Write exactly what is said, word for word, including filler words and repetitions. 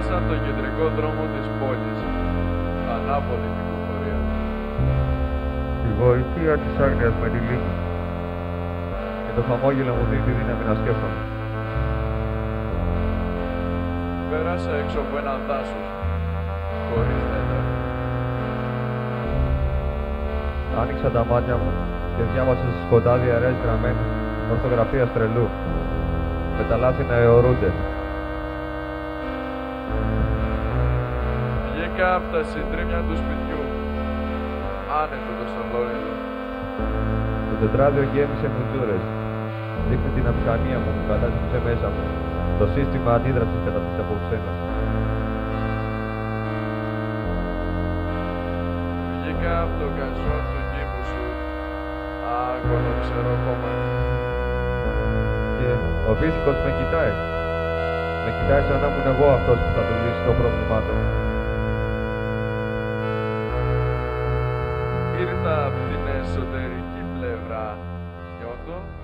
Πέρασα τον κεντρικό δρόμο της πόλης. Ανάποδη κυκλοφορία. Η γοητεία της άγνοιας με τυλίγει και το χαμόγελο μου δίνει τη δύναμη να σκέφτομαι. Πέρασα έξω από έναν δάσος, χωρίς δέντρα. Άνοιξα τα μάτια μου και διάβασα στο σκοτάδι αραιές γραμμένες ορθογραφίας τρελού, με τα λάθη να αιωρούνται. Βγήκα από τα συντρίμια του σπιτιού, άνετο το σαλόνιδο. Το τετράδιο γέμισε με τζούρες. Δείχνει την αμηχανία μου που κατάζησε μέσα μου, το σύστημα αντίδρασης κατά της αποξένωσης. Βγήκα από το καζόν του κήπου σου, άγωνο ξερό κόμμα. Και ο φύσικος με κοιτάει. Με κοιτάει σαν να ήμουν εγώ αυτός που θα του λύσει το πρόβλημά του. Ήρθα από την εσωτερική πλευρά, νιώθω